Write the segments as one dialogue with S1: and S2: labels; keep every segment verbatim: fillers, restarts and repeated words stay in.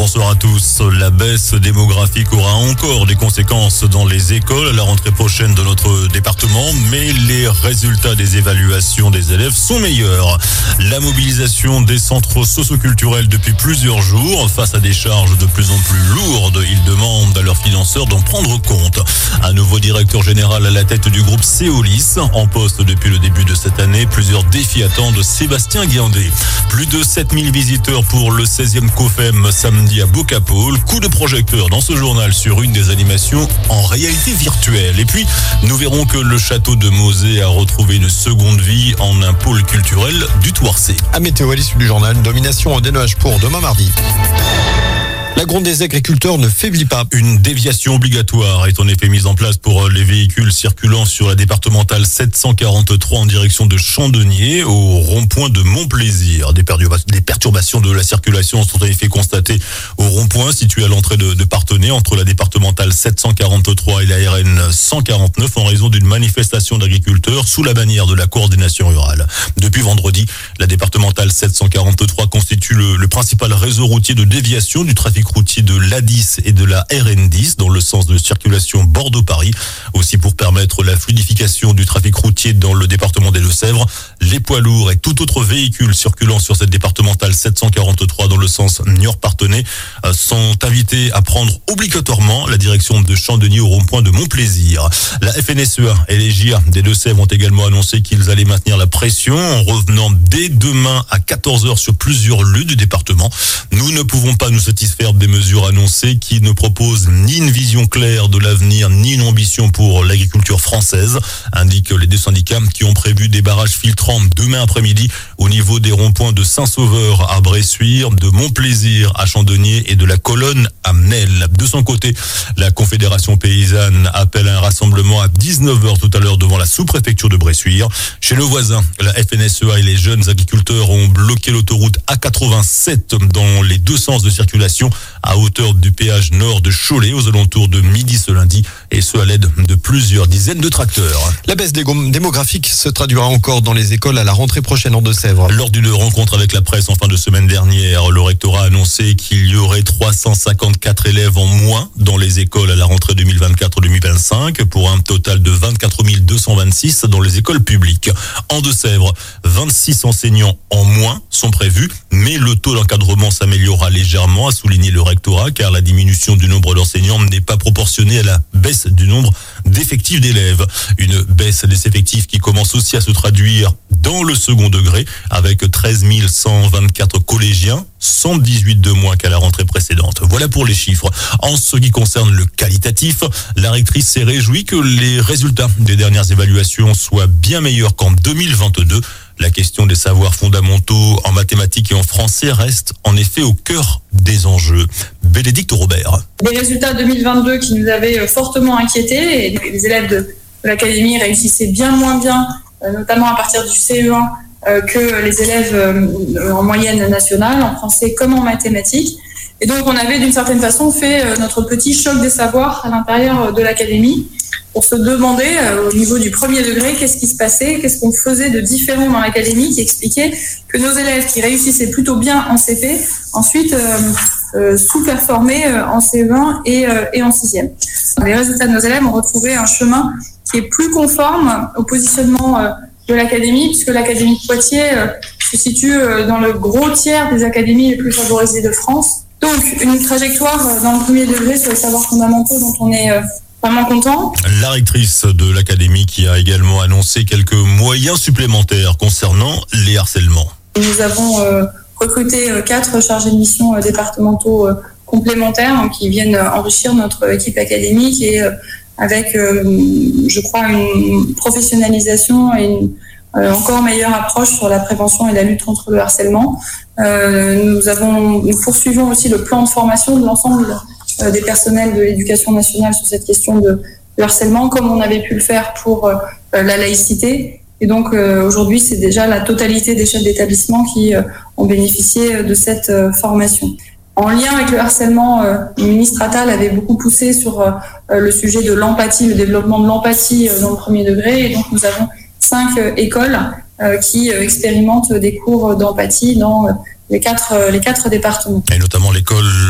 S1: Bonsoir à tous. La baisse démographique aura encore des conséquences dans les écoles à la rentrée prochaine de notre département, mais les résultats des évaluations des élèves sont meilleurs. La mobilisation des centres socioculturels depuis plusieurs jours face à des charges de plus en plus lourdes. Ils demandent à leurs financeurs d'en prendre compte. Un nouveau directeur général à la tête du groupe Seolis, en poste depuis le début de cette année. Plusieurs défis attendent Sébastien Guiandé. Plus de sept mille visiteurs pour le seizième COFEM samedi à Bocapole. Coup de projecteur dans ce journal sur une des animations en réalité virtuelle. Et puis, nous verrons que le château de Mosée a retrouvé une seconde vie en un pôle culturel du Thouarcé.
S2: À météo à l'issue du journal, domination des nuages pour demain mardi. La gronde des agriculteurs ne faiblit pas.
S1: Une déviation obligatoire est en effet mise en place pour les véhicules circulant sur la départementale sept cent quarante-trois en direction de Chandonnier au rond-point de Montplaisir. Des, perturba- des perturbations de la circulation sont en effet constatées au rond-point situé à l'entrée de, de Parthenay entre la départementale sept cent quarante-trois et la R N cent quarante-neuf en raison d'une manifestation d'agriculteurs sous la bannière de la coordination rurale. Depuis vendredi, la départementale sept cent quarante-trois constitue le, le principal réseau routier de déviation du trafic routier de l'A dix et de la R N dix dans le sens de circulation Bordeaux-Paris. Aussi pour permettre la fluidification du trafic routier dans le département des Deux-Sèvres, les poids lourds et tout autre véhicule circulant sur cette départementale sept cent quarante-trois dans le sens Niort-Parthenay sont invités à prendre obligatoirement la direction de Chandonnier au rond-point de Montplaisir. La F N S E A et les J A des Deux-Sèvres ont également annoncé qu'ils allaient maintenir la pression en revenant dès demain à quatorze heures sur plusieurs lieux du département. Nous ne pouvons pas nous satisfaire des mesures annoncées qui ne proposent ni une vision claire de l'avenir, ni une ambition pour l'agriculture française, indiquent les deux syndicats qui ont prévu des barrages filtrants demain après-midi au niveau des ronds-points de Saint-Sauveur à Bressuire, de Montplaisir à Chandonnier et de la Colonne à Nesle. De son côté, la Confédération paysanne appelle à un rassemblement à dix-neuf heures tout à l'heure devant la sous-préfecture de Bressuire. Chez nos voisins, la F N S E A et les jeunes agriculteurs ont bloqué l'autoroute A quatre-vingt-sept dans les deux sens de circulation à hauteur du péage nord de Cholet aux alentours de midi ce lundi, et ce à l'aide de plusieurs dizaines de tracteurs.
S2: La baisse démographique se traduira encore dans les écoles à la rentrée prochaine en Deux-Sèvres.
S1: Lors d'une rencontre avec la presse en fin de semaine dernière, le rectorat a annoncé qu'il y aurait trois cent cinquante-quatre élèves en moins dans les écoles à la rentrée deux mille vingt-quatre deux mille vingt-cinq pour un total de vingt-quatre mille deux cent vingt-six dans les écoles publiques. En Deux-Sèvres, vingt-six enseignants en moins sont prévus, mais le taux d'encadrement s'améliorera légèrement, a souligné le rectorat, car la diminution du nombre d'enseignants n'est pas proportionnée à la baisse du nombre d'effectifs d'élèves. Une baisse des effectifs qui commence aussi à se traduire dans le second degré, avec treize mille cent vingt-quatre collégiens, cent dix-huit de moins qu'à la rentrée précédente. Voilà pour les chiffres. En ce qui concerne le qualitatif, la rectrice s'est réjouie que les résultats des dernières évaluations soient bien meilleurs qu'en deux mille vingt-deux. La question des savoirs fondamentaux en mathématiques et en français reste en effet au cœur des enjeux. Bénédicte Robert.
S3: Des résultats deux mille vingt-deux qui nous avaient fortement inquiétés, et les élèves de, de l'académie réussissaient bien moins bien, notamment à partir du C E un, que les élèves en moyenne nationale, en français comme en mathématiques. Et donc on avait d'une certaine façon fait notre petit choc des savoirs à l'intérieur de l'académie pour se demander euh, au niveau du premier degré qu'est-ce qui se passait, qu'est-ce qu'on faisait de différent dans l'académie qui expliquait que nos élèves qui réussissaient plutôt bien en C P, ensuite euh, euh, sous-performaient euh, en C E un et, euh, et en sixième. Les résultats de nos élèves ont retrouvé un chemin qui est plus conforme au positionnement euh, de l'académie, puisque l'académie de Poitiers euh, se situe euh, dans le gros tiers des académies les plus favorisées de France. Donc une trajectoire euh, dans le premier degré sur les savoirs fondamentaux dont on est... Euh, Vraiment content.
S1: La rectrice de l'académie qui a également annoncé quelques moyens supplémentaires concernant les harcèlements.
S3: Nous avons euh, recruté euh, quatre chargés de mission euh, départementaux euh, complémentaires hein, qui viennent euh, enrichir notre équipe académique et euh, avec, euh, je crois, une professionnalisation et une euh, encore meilleure approche sur la prévention et la lutte contre le harcèlement. Euh, nous avons, nous poursuivons aussi le plan de formation de l'ensemble des personnels de l'éducation nationale sur cette question de, de harcèlement, comme on avait pu le faire pour euh, la laïcité. Et donc euh, aujourd'hui, c'est déjà la totalité des chefs d'établissement qui euh, ont bénéficié de cette euh, formation. En lien avec le harcèlement, euh, le ministre Attal avait beaucoup poussé sur euh, le sujet de l'empathie, le développement de l'empathie euh, dans le premier degré. Et donc nous avons cinq euh, écoles euh, qui euh, expérimentent des cours d'empathie dans euh, les quatre, les quatre départements.
S1: Et notamment l'école de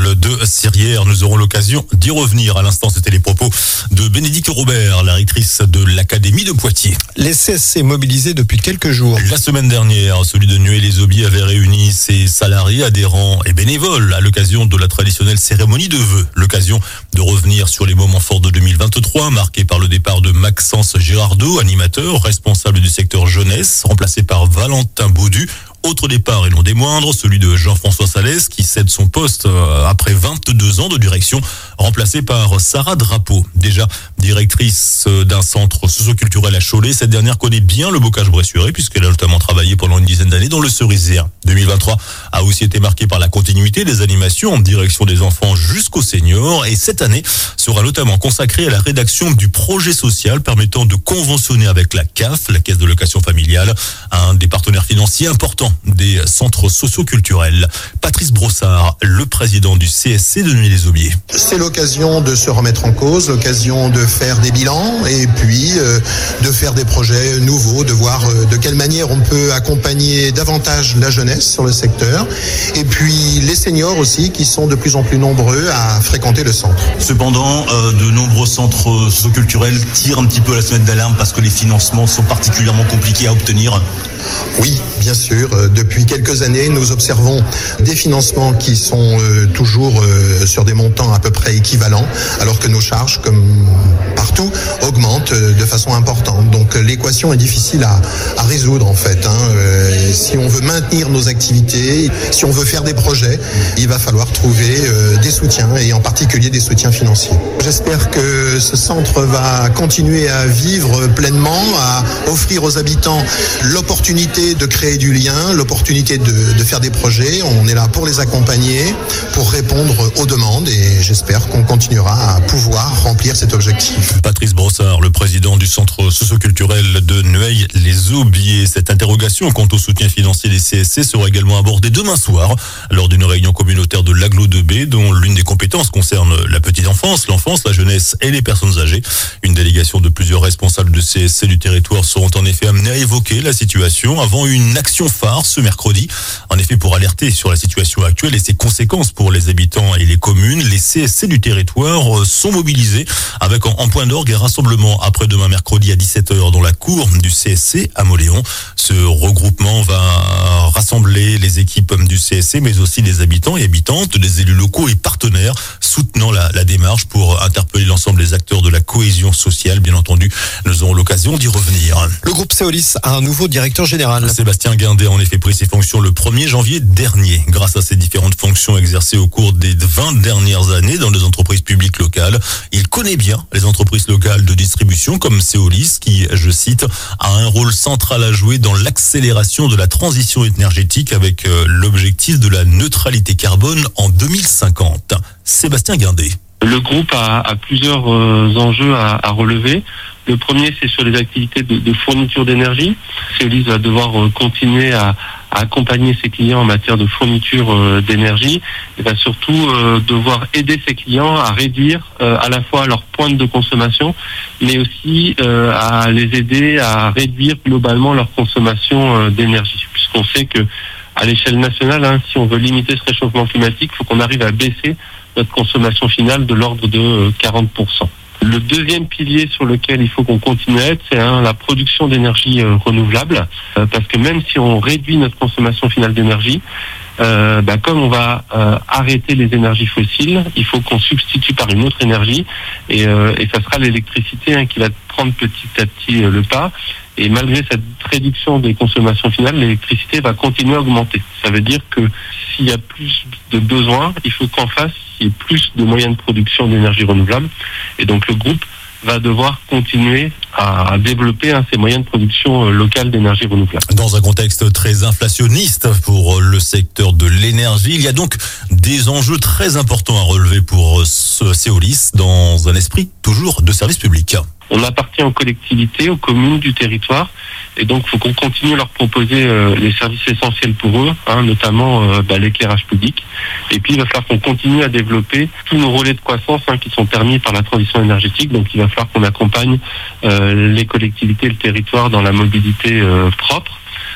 S1: Sirière. Nous aurons l'occasion d'y revenir. À l'instant, c'était les propos de Bénédicte Robert, la rectrice de l'Académie de Poitiers.
S2: Les C S C mobilisés depuis quelques jours.
S1: La semaine dernière, celui de Nueil-les-Aubiers avait réuni ses salariés, adhérents et bénévoles à l'occasion de la traditionnelle cérémonie de vœux. L'occasion de revenir sur les moments forts de deux mille vingt-trois, marqués par le départ de Maxence Girardot, animateur, responsable du secteur jeunesse, remplacé par Valentin Baudu. Autre départ et non des moindres, celui de Jean-François Salès qui cède son poste après vingt-deux ans de direction, remplacé par Sarah Drapeau. Déjà directrice d'un centre socio-culturel à Cholet, cette dernière connaît bien le Bocage-Bressuire puisqu'elle a notamment travaillé pendant une dizaine d'années dans le Cerisien. deux mille vingt-trois a aussi été marqué par la continuité des animations en direction des enfants jusqu'aux seniors et cette année sera notamment consacrée à la rédaction du projet social permettant de conventionner avec la C A F, la Caisse de location familiale, un des partenaires financiers importants des centres socio-culturels. Patrice Brossard, le président du C S C de Nueil-les-Aubiers.
S4: C'est l'occasion de se remettre en cause, l'occasion de faire des bilans et puis euh, de faire des projets nouveaux, de voir euh, de quelle manière on peut accompagner davantage la jeunesse sur le secteur et puis les seniors aussi qui sont de plus en plus nombreux à fréquenter le centre.
S5: Cependant, euh, de nombreux centres socio-culturels tirent un petit peu la sonnette d'alarme parce que les financements sont particulièrement compliqués à obtenir.
S4: Oui, bien sûr. Depuis quelques années, nous observons des financements qui sont euh, toujours euh, sur des montants à peu près équivalents, alors que nos charges, comme partout, augmentent euh, de façon importante. Donc l'équation est difficile à, à résoudre en fait. Hein. Euh, si on veut maintenir nos activités, si on veut faire des projets, il va falloir trouver euh, des soutiens et en particulier des soutiens financiers. J'espère que ce centre va continuer à vivre pleinement, à offrir aux habitants l'opportunité de créer du lien, l'opportunité de, de faire des projets. On est là pour les accompagner, pour répondre aux demandes et j'espère qu'on continuera à pouvoir remplir cet objectif.
S1: Patrice Brossard, le président du centre socio-culturel de Nueil-les-Aubiers. Cette interrogation quant au soutien financier des C S C sera également abordée demain soir lors d'une réunion communautaire de l'Agglo de B dont l'une des compétences concerne la petite enfance, l'enfance, la jeunesse et les personnes âgées. Une délégation de plusieurs responsables de C S C du territoire seront en effet amenés à évoquer la situation avant une action phare ce mercredi. En effet, pour alerter sur la situation actuelle et ses conséquences pour les habitants et les communes, les C S C du territoire sont mobilisés avec en point d'orgue un rassemblement après-demain mercredi à dix-sept heures dans la cour du C S C à Mauléon. Ce regroupement va rassembler les équipes du C S C mais aussi des habitants et habitantes, des élus locaux et partenaires soutenant la, la démarche pour interpeller l'ensemble des acteurs de la cohésion sociale. Bien entendu, nous aurons l'occasion d'y revenir.
S2: Le groupe Seolis a un nouveau directeur général.
S1: Sébastien Guindet a en effet pris ses fonctions le premier janvier dernier. Grâce à ses différentes fonctions exercées au cours des vingt dernières années dans les entreprises publiques locales, il connaît bien les entreprises locales de distribution comme Seolis qui, je cite, a un rôle central à jouer dans l'accélération de la transition énergétique avec l'objectif de la neutralité carbone en deux mille cinquante. Sébastien Guindet.
S6: Le groupe a, a plusieurs euh, enjeux à, à relever. Le premier, c'est sur les activités de, de fourniture d'énergie. Seolis va devoir euh, continuer à, à accompagner ses clients en matière de fourniture euh, d'énergie. Il va surtout euh, devoir aider ses clients à réduire euh, à la fois leur pointe de consommation, mais aussi euh, à les aider à réduire globalement leur consommation euh, d'énergie. Puisqu'on sait que à l'échelle nationale, hein, si on veut limiter ce réchauffement climatique, il faut qu'on arrive à baisser notre consommation finale de l'ordre de quarante pour cent. Le deuxième pilier sur lequel il faut qu'on continue à être, c'est hein, la production d'énergie euh, renouvelable, euh, parce que même si on réduit notre consommation finale d'énergie, euh, bah, comme on va euh, arrêter les énergies fossiles, il faut qu'on substitue par une autre énergie, et, euh, et ça sera l'électricité hein, qui va prendre petit à petit euh, le pas. Et malgré cette réduction des consommations finales, l'électricité va continuer à augmenter. Ça veut dire que s'il y a plus de besoins, il faut qu'en face, il y ait plus de moyens de production d'énergie renouvelable. Et donc le groupe va devoir continuer à développer hein, ces moyens de production euh, locale d'énergie renouvelable.
S1: Dans un contexte très inflationniste pour le secteur de l'énergie, il y a donc des enjeux très importants à relever pour ce Seolis dans un esprit toujours de service public.
S6: On appartient aux collectivités, aux communes du territoire, et donc il faut qu'on continue à leur proposer euh, les services essentiels pour eux, hein, notamment euh, bah, l'éclairage public. Et puis il va falloir qu'on continue à développer tous nos relais de croissance hein, qui sont permis par la transition énergétique. Donc il va falloir qu'on accompagne euh, les collectivités, le territoire dans la mobilité euh, propre.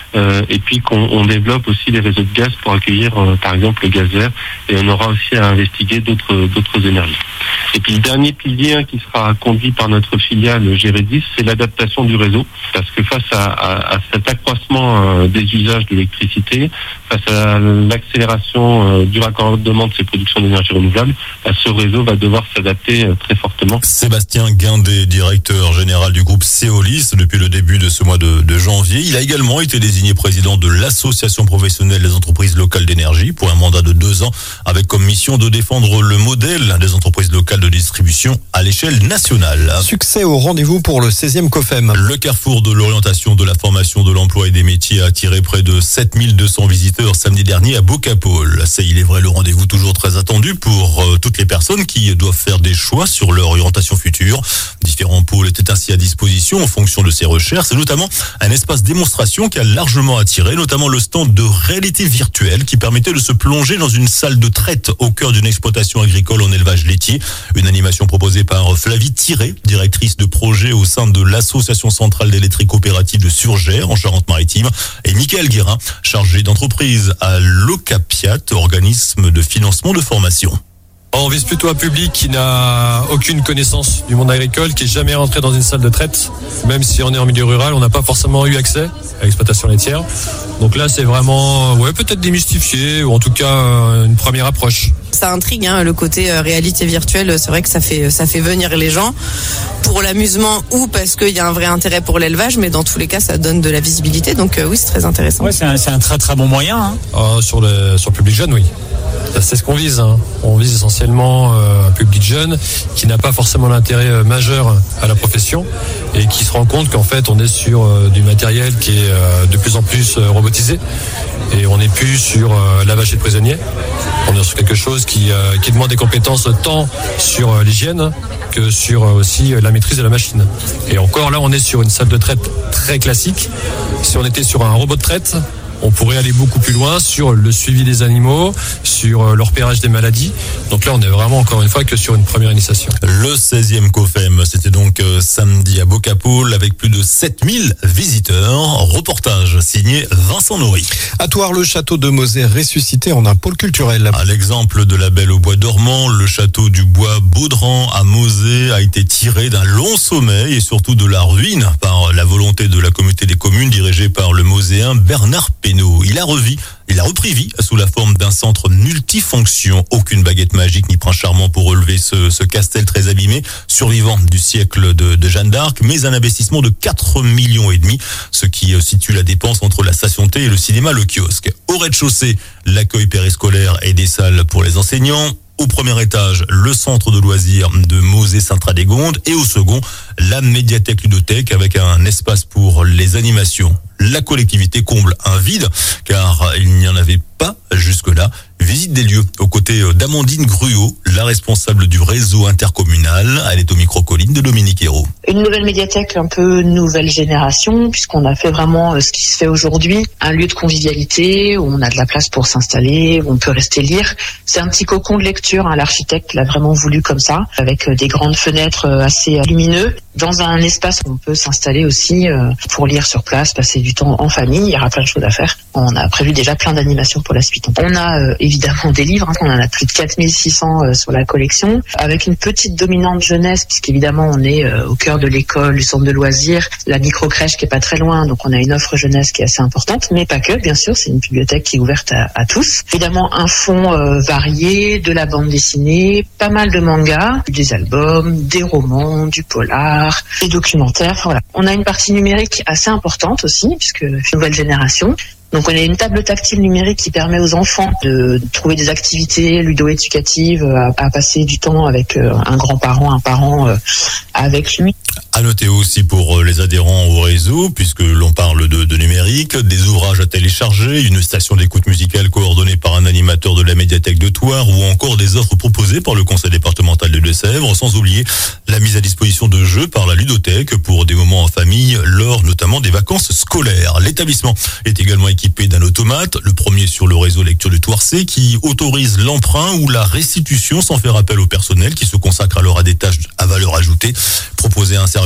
S6: euh, et puis qu'on on développe aussi les réseaux de gaz pour accueillir euh, par exemple le gaz vert, et on aura aussi à investiguer d'autres d'autres énergies. Et puis le dernier pilier hein, qui sera conduit par notre filiale Géredis, c'est l'adaptation du réseau, parce que face à, à, à cet accroissement euh, des usages de l'électricité, face à l'accélération euh, du raccordement de ces productions d'énergie renouvelable, bah, ce réseau va devoir s'adapter euh, très fortement.
S1: Sébastien Guindet, directeur général du groupe Seolis depuis le début de ce mois de, de janvier. Il a également été désigné président de l'association professionnelle des entreprises locales d'énergie pour un mandat de deux ans, avec comme mission de défendre le modèle des entreprises locales de distribution à l'échelle nationale.
S2: Succès au rendez-vous pour le seizième COFEM.
S1: Le carrefour de l'orientation, de la formation, de l'emploi et des métiers a attiré près de sept mille deux cents visiteurs samedi dernier à Bocapole. C'est, il est vrai, le rendez-vous toujours très attendu pour euh, toutes les personnes qui doivent faire des choix sur leur orientation future. Différents pôles étaient ainsi à disposition en fonction de ces recherches. C'est notamment un espace démonstration qui a largement attiré, notamment le stand de réalité virtuelle qui permettait de se plonger dans une salle de traite au cœur d'une exploitation agricole en élevage laitier. Une animation proposée par Flavie Thiré, directrice de projet au sein de l'Association centrale d'électrique coopérative de Surgères en Charente-Maritime, et Michael Guérin, chargé d'entreprise à l'Ocapiat, organisme de financement de formation.
S7: On vise plutôt un public qui n'a aucune connaissance du monde agricole, qui n'est jamais rentré dans une salle de traite. Même si on est en milieu rural, on n'a pas forcément eu accès à l'exploitation laitière. Donc là, c'est vraiment, ouais, peut-être démystifié, ou en tout cas une première approche.
S8: Ça intrigue, hein, le côté euh, réalité virtuelle. C'est vrai que ça fait ça fait venir les gens pour l'amusement ou parce qu'il y a un vrai intérêt pour l'élevage, mais dans tous les cas, ça donne de la visibilité. Donc euh, oui, c'est très intéressant.
S9: Ouais, c'est un, c'est un très très bon moyen. Hein.
S7: Euh, sur le sur le public jeune, oui. C'est ce qu'on vise. Hein. On vise essentiellement euh, un public jeune qui n'a pas forcément l'intérêt euh, majeur à la profession et qui se rend compte qu'en fait on est sur euh, du matériel qui est euh, de plus en plus euh, robotisé et on n'est plus sur euh, la vache et le prisonnier. On est sur quelque chose qui, euh, qui demande des compétences tant sur euh, l'hygiène que sur euh, aussi euh, la maîtrise de la machine. Et encore là, on est sur une salle de traite très classique. Si on était sur un robot de traite, on pourrait aller beaucoup plus loin sur le suivi des animaux, sur le repérage des maladies. Donc là, on est vraiment, encore une fois, que sur une première initiation.
S1: Le seizième COFEM, c'était donc euh, samedi à Bocapole avec plus de sept mille visiteurs. Reportage signé Vincent Nory.
S2: À Thouars, le château de Mosée ressuscité en un pôle culturel.
S1: À l'exemple de la Belle au bois dormant, le château du bois Baudran à Mosée a été tiré d'un long sommeil et surtout de la ruine par la volonté de la communauté des communes dirigée par le moséen Bernard Pénaud. Il a revu, il a repris vie sous la forme d'un centre multifonction. Aucune baguette magique ni prince charmant pour relever ce, ce castel très abîmé, survivant du siècle de, de Jeanne d'Arc, mais un investissement de quatre millions et demi, ce qui situe la dépense entre la station T et le cinéma Le Kiosque. Au rez-de-chaussée, l'accueil périscolaire et des salles pour les enseignants. Au premier étage, le centre de loisirs de Mosée-Saint-Radégonde et au second, la médiathèque ludothèque avec un espace pour les animations. La collectivité comble un vide car il n'y en avait pas jusque-là. Visite des lieux aux côtés d'Amandine Gruot, la responsable du réseau intercommunal. Elle est au micro-colline de Dominique Hérault.
S10: Une nouvelle médiathèque un peu nouvelle génération, puisqu'on a fait vraiment ce qui se fait aujourd'hui, un lieu de convivialité où on a de la place pour s'installer, où on peut rester lire. C'est un petit cocon de lecture, hein. L'architecte l'a vraiment voulu comme ça, avec des grandes fenêtres assez lumineuses, dans un espace où on peut s'installer aussi pour lire sur place, passer du temps en famille. Il y aura plein de choses à faire. On a prévu déjà plein d'animations pour la suite. On a euh, évidemment des livres, hein, on en a plus de quatre mille six cents euh, sur la collection, avec une petite dominante jeunesse, puisqu'évidemment on est euh, au cœur de l'école, du centre de loisirs, la micro-crèche qui est pas très loin, donc on a une offre jeunesse qui est assez importante, mais pas que, bien sûr, c'est une bibliothèque qui est ouverte à, à tous. Évidemment un fond euh, varié, de la bande dessinée, pas mal de mangas, des albums, des romans, du polar, des documentaires, enfin, voilà. On a une partie numérique assez importante aussi, puisque nouvelle génération. Donc on a une table tactile numérique qui permet aux enfants de trouver des activités ludo-éducatives, à, à passer du temps avec euh, un grand-parent, un parent euh, avec lui.
S1: À noter aussi pour les adhérents au réseau, puisque l'on parle de, de numérique, des ouvrages à télécharger, une station d'écoute musicale coordonnée par un animateur de la médiathèque de Thouars ou encore des offres proposées par le conseil départemental de Deux-Sèvres, sans oublier la mise à disposition de jeux par la ludothèque pour des moments en famille lors notamment des vacances scolaires. L'établissement est également équipé d'un automate, le premier sur le réseau lecture du Thouarsais, qui autorise l'emprunt ou la restitution sans faire appel au personnel qui se consacre alors à des tâches à valeur ajoutée. Proposer un service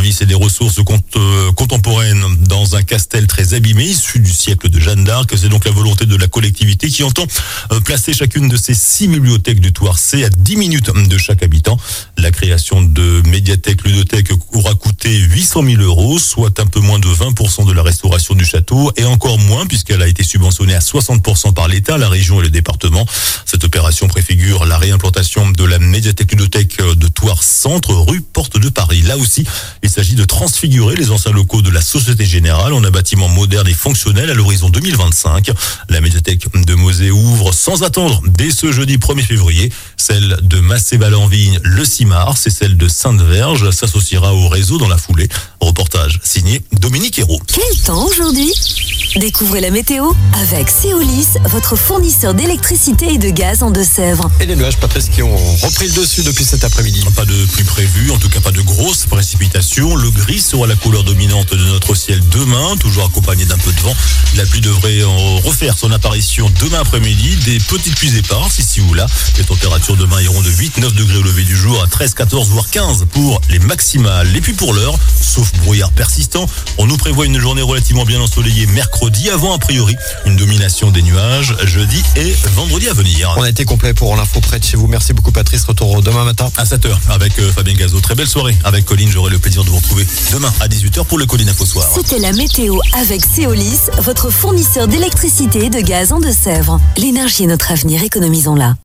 S1: services et des ressources contemporaines dans un castel très abîmé, issu du siècle de Jeanne d'Arc. C'est donc la volonté de la collectivité qui entend placer chacune de ces six bibliothèques du Thouarcé à dix minutes de chaque habitant. La création de médiathèque ludothèque aura coûté huit cent mille euros, soit un peu moins de vingt pour cent de la restauration du château, et encore moins puisqu'elle a été subventionnée à soixante pour cent par l'État, la région et le département. Cette opération préfigure la réimplantation de la médiathèque ludothèque de Thouars Centre, rue Porte de Paris. Là aussi, il s'agit de transfigurer les anciens locaux de la Société Générale en un bâtiment moderne et fonctionnel à l'horizon deux mille vingt-cinq. La médiathèque de Mosée ouvre sans attendre dès ce jeudi premier février. Celle de Massé-Val-en-Vigne le six mars et celle de Sainte-Verge s'associera au réseau dans la foulée. Reportage signé Dominique Hérault.
S11: Quel temps aujourd'hui ? Découvrez la météo avec Céolis, votre fournisseur d'électricité et de gaz en Deux-Sèvres.
S2: Et les nuages, Patrice, qui ont repris le dessus depuis cet après-midi.
S1: Pas de pluie prévue, en tout cas pas de grosses précipitations. Le gris sera la couleur dominante de notre ciel demain, toujours accompagné d'un peu de vent. La pluie devrait refaire son apparition demain après-midi. Des petites pluies éparses ici ou là. Les températures demain iront de huit à neuf degrés au lever du jour à treize, quatorze voire quinze pour les maximales. Et puis pour l'heure, sauf brouillard persistant, on nous prévoit une journée relativement bien ensoleillée mercredi, avant a priori une domination des nuages jeudi et vendredi à venir.
S2: On a été complet pour l'info près de chez vous. Merci beaucoup Patrice, retour demain matin
S1: à sept heures avec Fabien Gazo. Très belle soirée avec Colline, j'aurai le plaisir de vous retrouver demain à dix-huit heures pour le Colline Info Soir.
S11: C'était la météo avec Céolis, votre fournisseur d'électricité et de gaz en Deux-Sèvres. L'énergie est notre avenir, économisons-la.